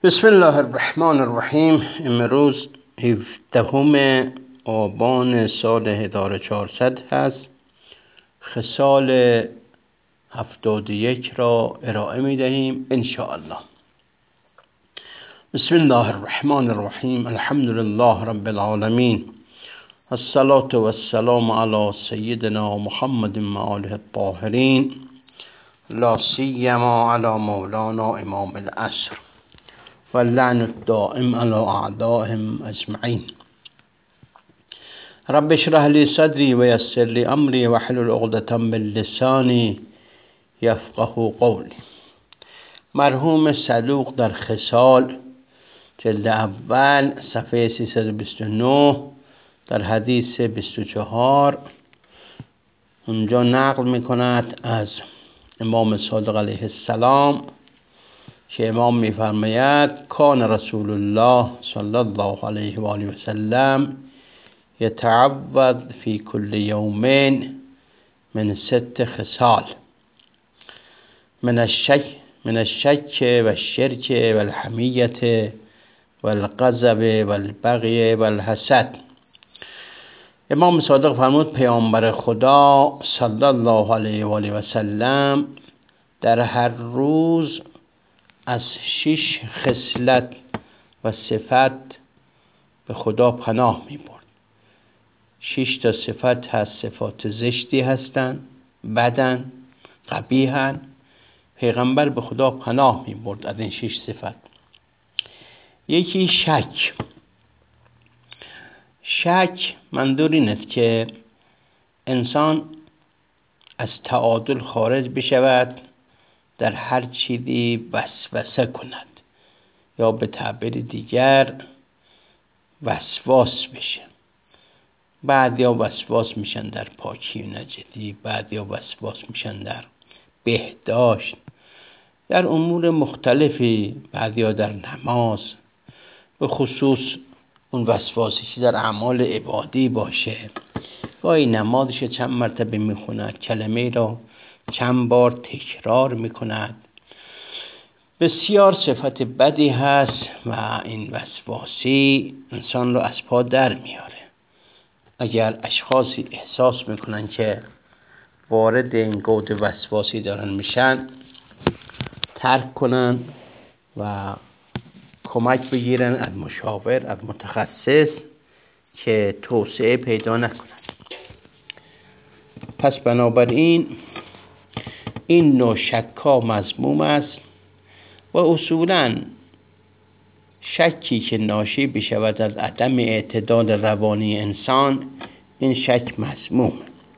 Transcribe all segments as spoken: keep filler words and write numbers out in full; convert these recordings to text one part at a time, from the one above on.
بسم الله الرحمن الرحیم. امروز هفدهم آبان سال هزار و چهارصد هست. خصال هفتاد و یک را ارائه می دهیم ان شاء الله. بسم الله الرحمن الرحیم. الحمد لله رب العالمین. الصلاة والسلام علی سیدنا محمد و آله الطاهرین، لا سیما علی مولانا امام العصر واللعن الدائم على اعدائهم اجمعین. رب اشرح لي صدري ويسر لي امري واحلل عقدة من لساني يفقهوا قولي. مرحوم صدوق در خصال جلد اول صفحه سیصد و بیست و نه در حدیث بیست و چهار اونجا نقل میکند از امام صادق علیه السلام که امام میفرماید کان رسول الله صلی الله علیه و آله و سلم یتعوذ فی کل یومین من ست خصال من الشک من الشک و الشرک و الحمیت و الغضب و البغی و الحسد. امام صادق فرمود پیامبر خدا صلی الله علیه و آله و سلم در هر روز از شش خصلت و صفت به خدا پناه می برد. شش تا صفت هست، صفات زشتی هستند، بدن، قبیحن. پیغمبر به خدا پناه می برد از این شش صفت. یکی شک. شک منظور این است که انسان از تعادل خارج بشود، در هر چیزی وسوسه کند، یا به تعبیر دیگر وسواس بشه. بعضیا وسواس میشن در پاکی و نجسی، بعضیا وسواس میشن در بهداشت، در امور مختلفی، بعضیا در نماز، به خصوص اون وسواسی که در اعمال عبادی باشه. گاهی نمازش چند مرتبه میخوند، کلمه را چند بار تکرار میکند. بسیار صفت بدی هست و این وسواسی انسان رو از پا در میاره. اگر اشخاصی احساس میکنن که وارد این گود وسواسی دارن میشن، ترک کنن و کمک بگیرن از مشاور، از متخصص که توسعه پیدا نکنن. پس بنابراین این نوع شکا مذموم است و اصولاً شکی که ناشی بشود از عدم اعتدال روانی انسان، این شک مذموم.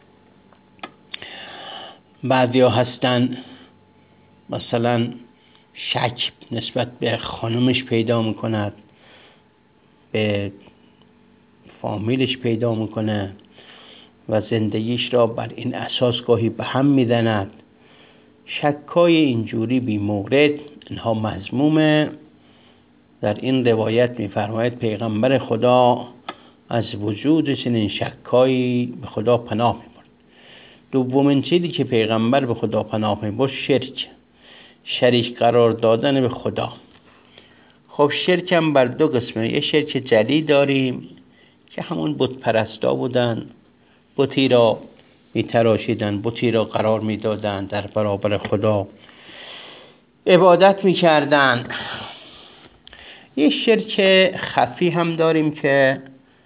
بعضیا هستن مثلا شک نسبت به خانمش پیدا میکند، به فامیلش پیدا میکنه و زندگیش را بر این اساس گاهی به هم میزند. شکای اینجوری بی مورد اینها مذمومه. در این روایت میفرماید پیغمبر خدا از وجود چنین شکایی به خدا پناه میبرد. دومین چیزی که پیغمبر به خدا پناه میبرد شرک، شریک قرار دادن به خدا. خب شرک هم بر دو قسمه. یه شرک جلی داریم که همون بت پرستا بودن، بتی را می تراشیدن، بتی را قرار می دادن، در برابر خدا عبادت می کردن. یه شرک خفی هم داریم که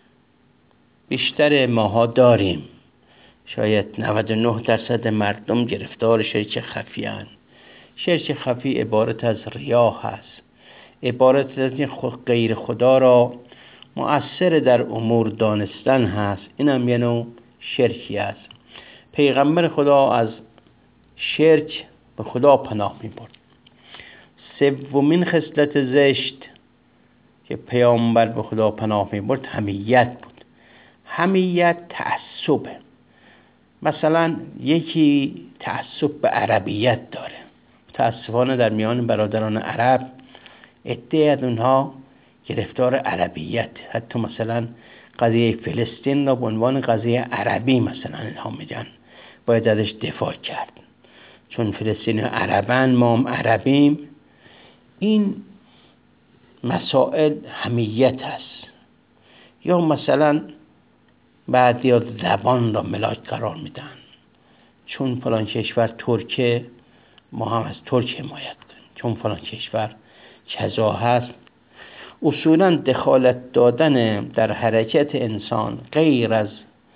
بیشتر ماها داریم. شاید نود و نه درصد مردم گرفتار شرک خفی هستند. شرک خفی عبارت از ریا هست، عبارت از این غیر خدا را مؤثر در امور دانستن هست. این هم یه نوع شرکی است. پیغمبر خدا از شرک به خدا پناه می برد. سومین خصلت زشت که پیامبر به خدا پناه می برد حمیت بود. حمیت تعصب. مثلا یکی تعصب به عربیت داره. متاسفانه در میان برادران عرب عده‌ای از اونها گرفتار عربیت، حتی مثلا قضیه فلسطین را به عنوان قضیه عربی مثلا اینها میگن باید ازش دفاع کرد، چون فلسطین عربن، ما هم عربیم. این مسائل حمیت است، یا مثلا بعضیا زبان را ملاک قرار میدن، چون فلان کشور ترکه ما هم از ترک حمایت کنیم، چون فلان کشور کذا هست. اصولا دخالت دادن در حرکت انسان غیر از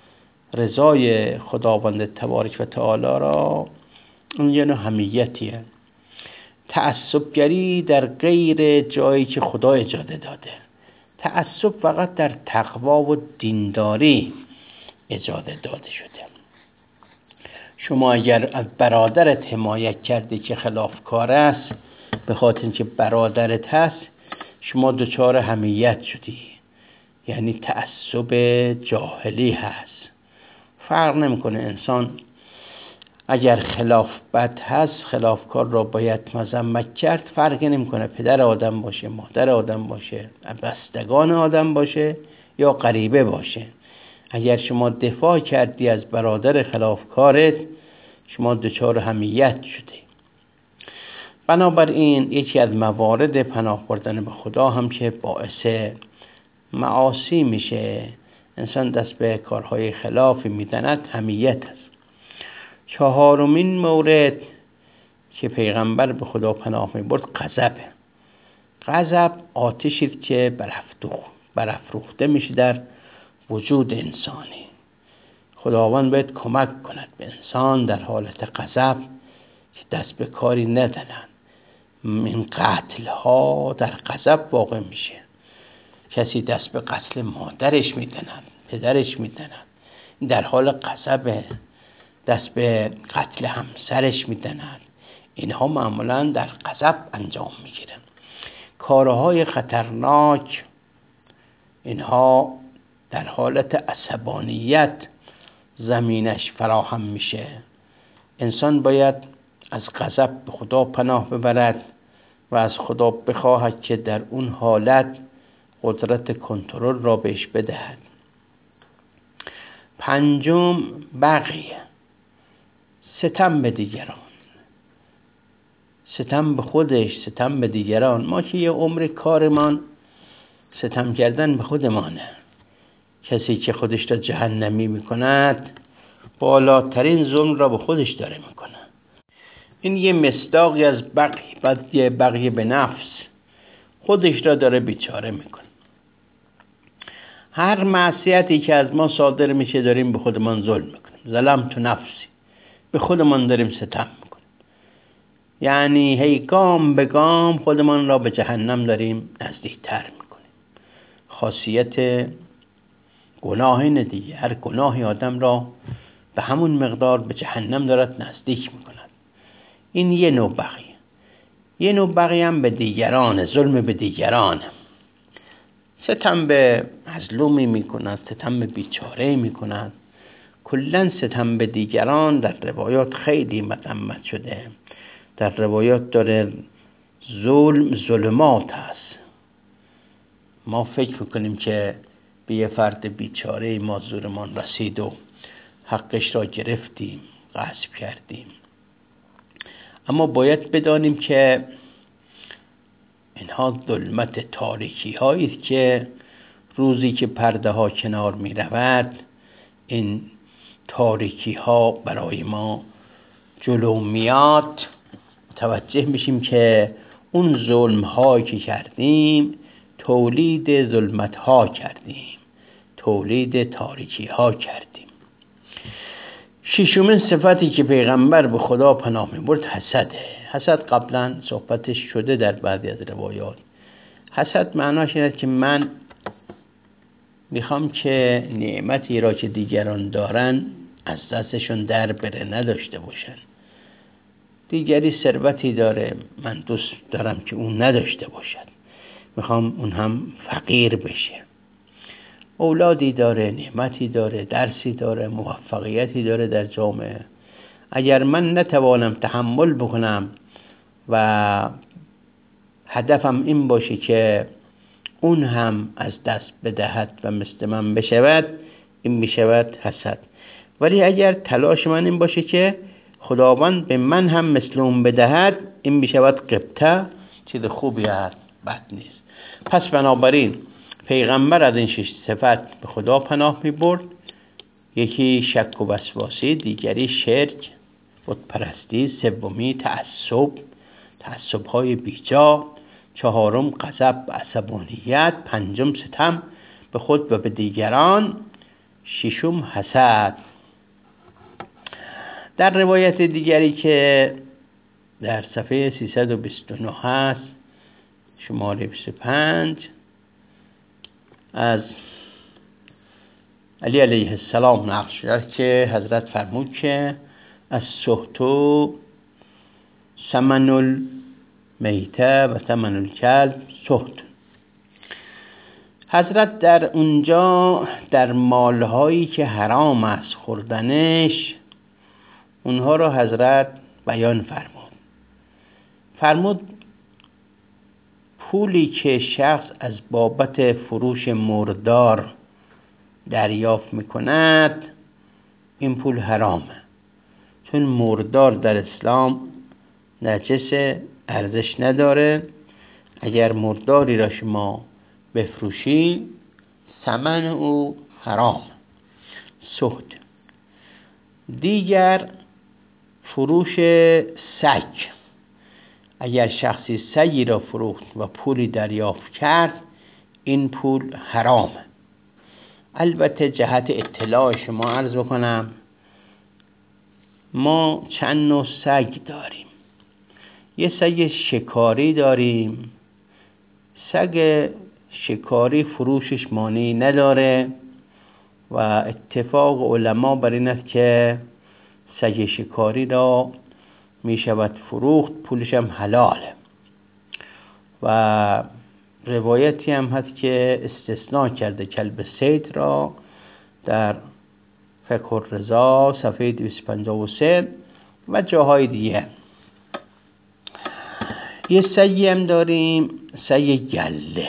رضای خداوند تبارک و تعالی را اون یه نوع حمیتیه. تعصبگری در غیر جایی که خدا اجازه داده. تعصب فقط در تقوا و دینداری اجازه داده شده. شما اگر از برادرت حمایت کردی که خلافکار است، به خاطر اینکه برادرت هست، شما دچار حمیت شدی، یعنی تعصب جاهلی هست. فرق نمیکنه انسان اگر خلاف بد هست، خلافکار را باید مذمت کرد. فرق نمیکنه پدر آدم باشه، مادر آدم باشه، بستگان آدم باشه یا غریبه باشه. اگر شما دفاع کردی از برادر خلافکارت، شما دچار حمیت شدی. بنابراین یکی از موارد پناه بردن به خدا هم که باعث معاصی میشه، انسان دست به کارهای خلافی میزند، حمیت است. چهارمین مورد که پیغمبر به خدا پناه میبرد غضب. غضب آتشی که برافروخته میشه در وجود انسانی. خداوند باید کمک کند به انسان در حالت غضب که دست به کاری ندهند. این قتل ها در غضب واقع میشه. کسی دست به قتل مادرش میزند، پدرش میزند، در حال غضب. دست به قتل همسرش میزند، اینها معمولا در غضب انجام میگیرن. کارهای خطرناک اینها در حالت عصبانیت زمینش فراهم میشه. انسان باید از غضب به خدا پناه ببرد و از خدا بخواهد که در اون حالت قدرت کنترل را بهش بدهد. پنجم بغیه، ستم به دیگران، ستم به خودش، ستم به دیگران. ما که یه عمر کارمان ستم کردن به خودمانه. کسی که خودش را جهنمی میکند بالاترین ظلم را به خودش داره میکنه. این یه مصداقی از بغی، بعد یه بغی به نفس، خودش را داره بیچاره میکنه. هر معصیتی که از ما صادر میشه داریم به خودمان ظلم میکنیم. ظلم تو نفسی، به خودمان داریم ستم میکنیم. یعنی هی گام به گام خودمان را به جهنم داریم نزدیکتر میکنیم. خاصیت گناه اینه دیگه، هر گناهی آدم را به همون مقدار به جهنم دارد نزدیک میکند. این یه نوع بغی. یه نوع بغی هم به دیگران، ظلم به دیگران. ستم به مظلومی میکند، ستم به بیچاره میکند. کلن ستم به دیگران در روایات خیلی مذمت شده. در روایات داره ظلم ظلمات هست. ما فکر میکنیم که به یه فرد بیچاره ما زورمان رسید و حقش را گرفتیم، غصب کردیم. اما باید بدانیم که اینها ظلمت تاریکی هایی است که روزی که پرده ها کنار می رود، این تاریکی ها برای ما جلو میاد. توجه میشیم که اون ظلم هایی که کردیم تولید ظلمت ها کردیم، تولید تاریکی ها کردیم. ششمین صفتی که پیغمبر به خدا پناه میبرد حسده. حسد قبلا صحبتش شده در بعضی از روایات. حسد معناش اینه که من میخوام که نعمتی را که دیگران دارن از دستشون در بره، نداشته باشن. دیگری ثروتی داره، من دوست دارم که اون نداشته باشد، میخوام اون هم فقیر بشه. اولادی داره، نعمتی داره، درسی داره، موفقیتی داره در جامعه. اگر من نتوانم تحمل بکنم و هدفم این باشه که اون هم از دست بدهد و مثل من بشود، این میشود حسد. ولی اگر تلاش من این باشه که خداوند به من هم مثل اون بدهد، این میشود غبطه. چیز خوبی هست، بد نیست. پس بنابراین پیغمبر از این شش صفت به خدا پناه می برد. یکی شک و وسواسی، دیگری شرک، بت پرستی، سومی تعصب، تعصب های بیجا، چهارم غضب و عصبانیت، پنجم ستم به خود و به دیگران، ششم حسد. در روایت دیگری که در صفحه سیصد و بیست و نه هست، شماره بیست و پنج، از علی علیه السلام نقل شده که حضرت فرمود که از سحتو ثمن المیته و ثمن الکلب سحت. حضرت در اونجا در مالهایی که حرام است خوردنش، اونها رو حضرت بیان فرمود. فرمود پولی که شخص از بابت فروش مردار دریافت میکند، این پول حرامه، چون مردار در اسلام نجس، ارزش نداره. اگر مرداری را شما بفروشی، ثمن او حرام. سحت. دیگر فروش سگ. اگر شخصی سگی را فروخت و پولی دریافت کرد، این پول حرامه. البته جهت اطلاع شما عرض بکنم، ما چند نوع سگ داریم. یه سگ شکاری داریم. سگ شکاری فروشش مانعی نداره و اتفاق علما بر این است که سگ شکاری را می شود فروخت، پولش هم حلاله. و روایتی هم هست که استثناء کرده کلب صید را در فقه الرضا صفحه دویست و پنجاه و سه و جاهای دیگه. یه سگی هم داریم، سگ گله.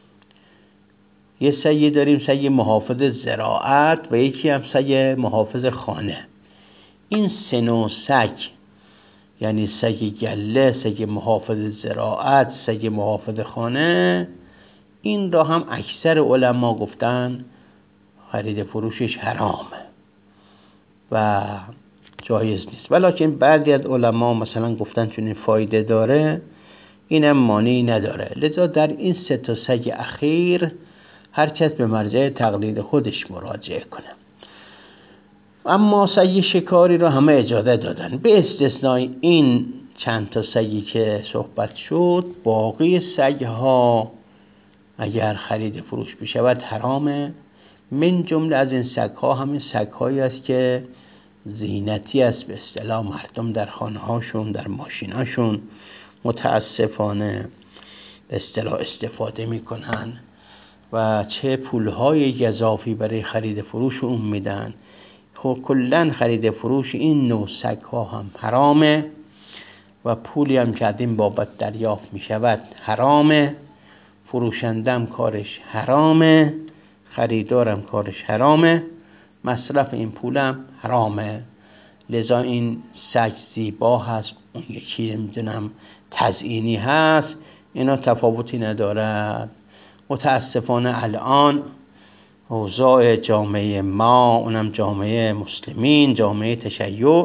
یه سگی داریم، سگ محافظ زراعت، و یکی هم سگ محافظ خانه. این سه نوع سگ، یعنی سگ گله، سگ محافظ زراعت، سگ محافظ خانه، این را هم اکثر علما گفتن خرید فروشش حرامه و جایز نیست. ولیکن بعضی از علما مثلا گفتن چون این فایده داره، اینم مانعی نداره. لذا در این سه تا سگ اخیر هر کس به مرجع تقلید خودش مراجعه کنه. اما سگ شکاری رو همه اجازه دادن، به استثنای این چند تا سگی که صحبت شد. باقی سگ ها اگر خرید فروش بشود حرامه. من جمله از این سگ ها همین سگ هایی است که زینتی است، به اصطلاح مردم در خانه هاشون، در ماشین هاشون متاسفانه به اصطلاح استفاده میکنن و چه پولهای گزافی برای خرید فروش اون میدن. خب کلن خرید فروش این نوع سگ ها هم حرامه و پولی هم که از این بابت دریافت میشود حرامه. فروشندم کارش حرامه، خریدارم کارش حرامه، مصرف این پولم حرامه. لذا این سگ زیبا هست، اون یکی نمیدونم تزئینی هست، اینا تفاوتی ندارد. متاسفانه الان اوضاع جامعه ما، اونم جامعه مسلمین، جامعه تشیع،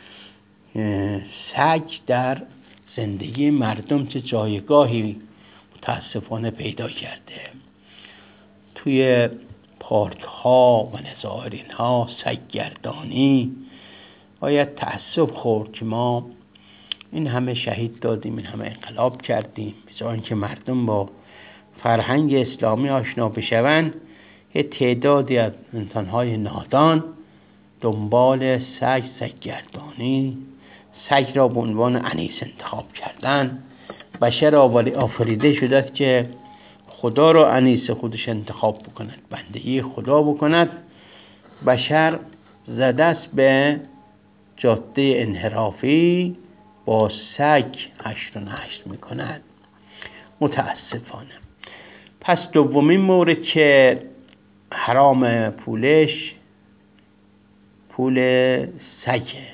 سگ در زندگی مردم چه جایگاهی متاسفانه پیدا کرده. توی پارک ها و نظارین ها سگ گردانی باید تأسف خورد که ما این همه شهید دادیم، این همه انقلاب کردیم، بذارن که مردم با فرهنگ اسلامی آشنا بشوند. یه تعدادی از انسان‌های نادان دنبال سگ، سگ گردانی، سگ را به عنوان انیس انتخاب کردن. بشر آفریده شده است که خدا را انیس خودش انتخاب بکند، بندگی خدا بکند. بشر زده است به جاده انحرافی، با سگ هشت و نشت میکند، متاسفانه. پس دومین مورد که حرام پولش پول سگه.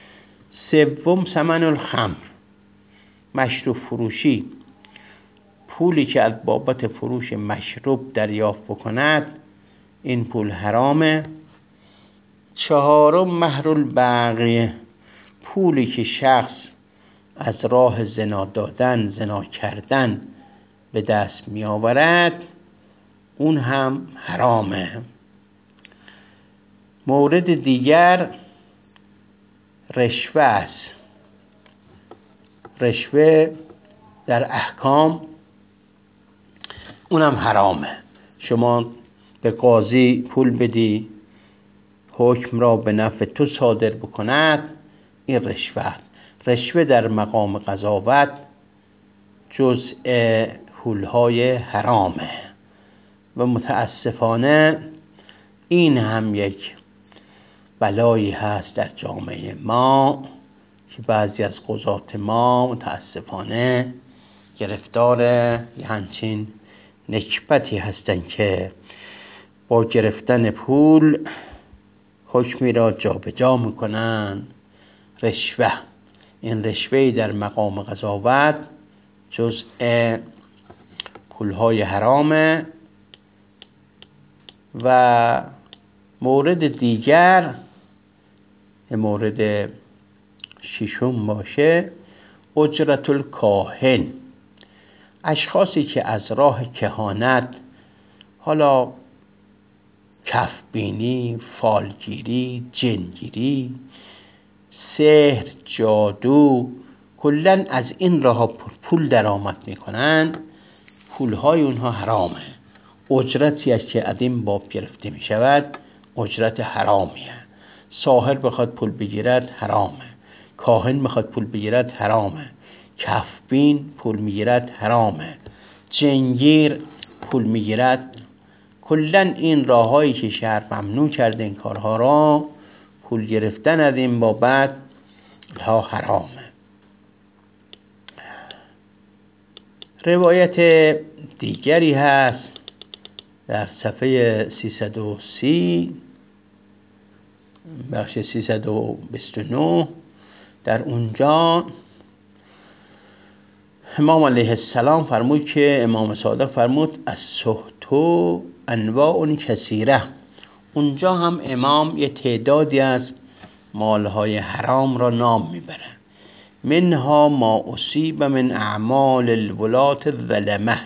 سوم ثمن الخمر، مشروب فروشی. پولی که از بابت فروش مشروب دریافت بکند این پول حرامه. چهارم مهر البغی، پولی که شخص از راه زنا دادن، زنا کردن به دست می آورد اون هم حرامه. مورد دیگر رشوه است. رشوه در احکام اونم حرامه. شما به قاضی پول بدی حکم را به نفع تو صادر بکند، این رشوه. رشوه در مقام قضاوت جزء پولهای حرامه و متاسفانه این هم یک بلایی هست در جامعه ما که بعضی از قضات ما متاسفانه گرفتار یه همچین نکبتی هستن که با گرفتن پول حکمی را جابجا میکنن. رشوه، این رشوه در مقام قضاوت جزء پولهای حرامه. و مورد دیگر، مورد ششم باشه، اجرت الکاهن، اشخاصی که از راه کهانت، حالا کفبینی، فالگیری، جنگیری، سحر، جادو، کلن از این راه پول درآمد میکنن، پولهای اونها حرامه. اجرتی است که از این باب گرفته می شود اجرت حرامیه. ساحر بخواد پول بگیرد حرامه، کاهن بخواد پول بگیرد حرامه، کفبین پول میگیرد حرامه، جنگیر پول میگیرد. کلن این راههایی که شهر ممنوع کرده این کارها را، پول گرفتن از این بابت ها حرامه. روایت دیگری هست در صفحه سیصد و سی بخش سیصد و بیست و نه، در اونجا امام علیه السلام فرمود که امام صادق فرمود از سحتو انواع کثیره. اونجا هم امام یه تعدادی از مالهای حرام را نام میبره. منها ما اصیب من اعمال الولات الظلمه،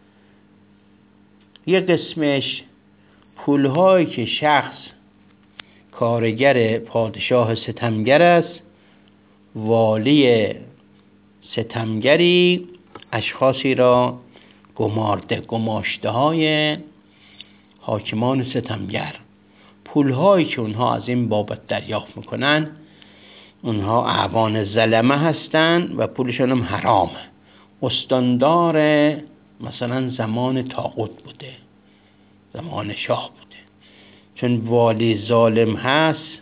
یه قسمش پولهایی که شخص کارگر پادشاه ستمگر است، والی ستمگری اشخاصی را گمارده، گماشته های حاکمان ستمگر، پولهایی که اونها از این بابت دریافت میکنن اونها اعوان ظلمه هستن و پولشون هم حرامه. استاندار مثلا زمان طاغوت بوده، زمان شاه بوده، چون والی ظالم هست،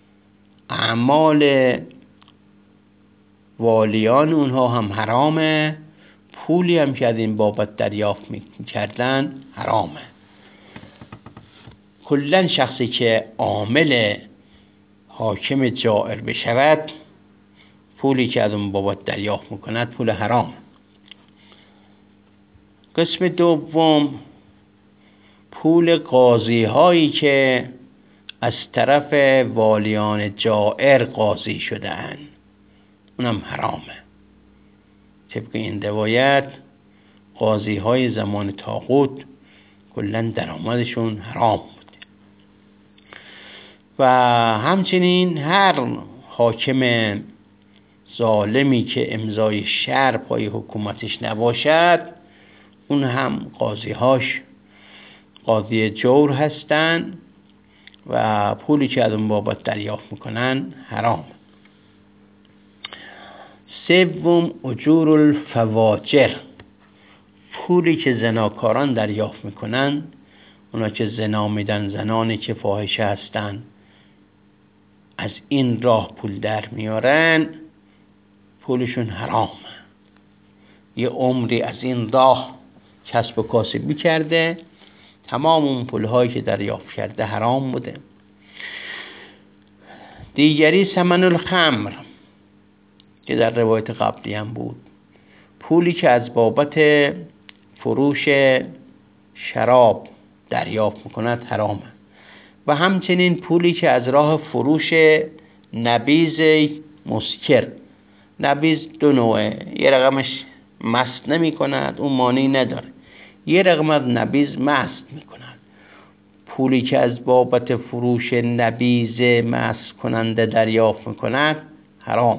اعمال والیان اونها هم حرامه، پولی هم که از این بابت دریافت میکردن حرامه. کلن شخصی که عامل حاکم جائر بشود، پولی که از اون بابت دریافت میکند پول حرام. قسم دوم پول قاضی هایی که از طرف والیان جائر قاضی شده اند، اونم حرامه. طبق این روایت قاضی های زمان طاغوت کلن درآمدشون حرام بوده. و همچنین هر حاکم ظالمی که امضای شرع پای حکومتش نباشد، اون هم قاضی هاش قاضی جور هستن و پولی که از اون بابت دریافت میکنن حرام. سوم اجور الفواجر، پولی که زناکاران دریافت میکنن، اونا که زنا میدن، زنانی که فاحشه هستن، از این راه پول در میارن، پولشون حرامه. یه عمری از این راه کسب و کاسبی کرده، تمام اون پولهایی که دریافت کرده حرام بوده. دیگری ثمن الخمر که در روایت قبلی هم بود، پولی که از بابت فروش شراب دریافت میکند حرامه و همچنین پولی که از راه فروش نبیذ مسکر، نبیذ دو نوعه، یه رقمش مست نمی کند اون مانعی نداره، یه رقم از نبیذ مست می کند. پولی که از بابت فروش نبیذ مست کننده دریافت می کند حرام.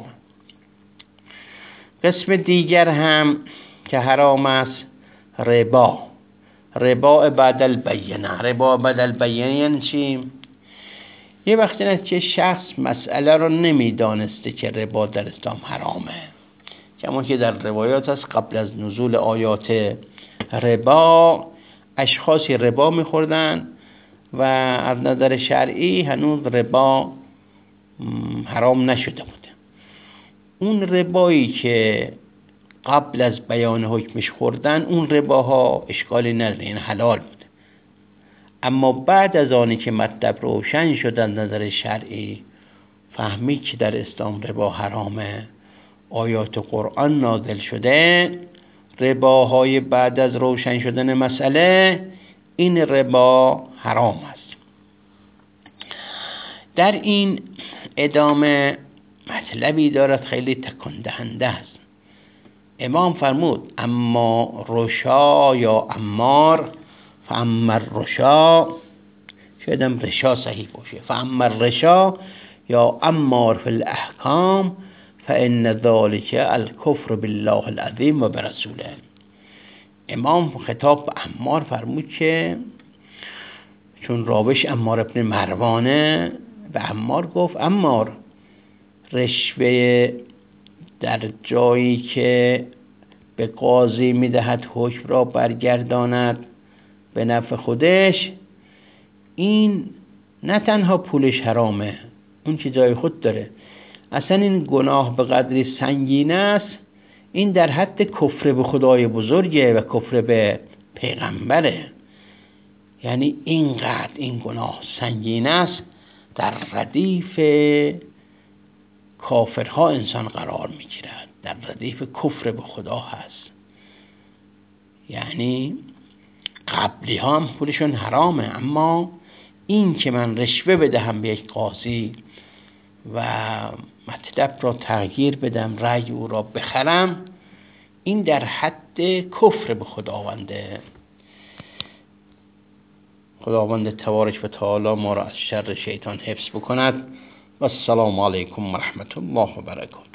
قسم دیگر هم که حرام است ربا، ربا بعد البینه. ربا بعد البینه یعنی چی؟ یه وقتی نه که شخص مسئله رو نمیدانسته که ربا در اسلام حرامه، کما که در روایات هست قبل از نزول آیات ربا اشخاصی ربا میخوردن و از نظر شرعی هنوز ربا حرام نشده بوده. اون ربایی که قبل از بیان حکمش خوردن اون رباها اشکالی نداره، این حلال بوده. اما بعد از آنی که مطلب روشن شد از نظر شرعی، فهمید که در اسلام ربا حرامه، آیات قرآن نازل شده، رباهای بعد از روشن شدن مسئله این ربا حرام است. در این ادامه مطلبی دارد خیلی تکان دهنده است. امام فرمود اما رشا یا امار، فاما الرشا، شایدم رشا صحیح باشه، فاما الرشا یا امار فی الاحکام فان ذلک الکفر بالله العظیم و برسوله. امام خطاب به عمار فرمود که چون راوش عمار ابن مروانه، به عمار گفت عمار، رشوه در جایی که به قاضی میدهد حکم را برگرداند به نفع خودش، این نه تنها پولش حرامه، اون که جای خود داره، اصلا این گناه به قدری سنگین است، این در حد کفر به خدای بزرگه و کفر به پیغمبره. یعنی اینقدر این گناه سنگین است، در ردیف کافرها انسان قرار میگیرد، در ردیف کفر به خدا هست. یعنی قبلی ها هم پولشون حرامه، اما این که من رشوه بدهم به یک قاضی و مطلب را تغییر بدم، رأی او را بخرم، این در حد کفر به خداونده. خداوند تبارک و تعالی ما را از شر شیطان حفظ بکند. و السلام علیکم و رحمت الله و برکاته.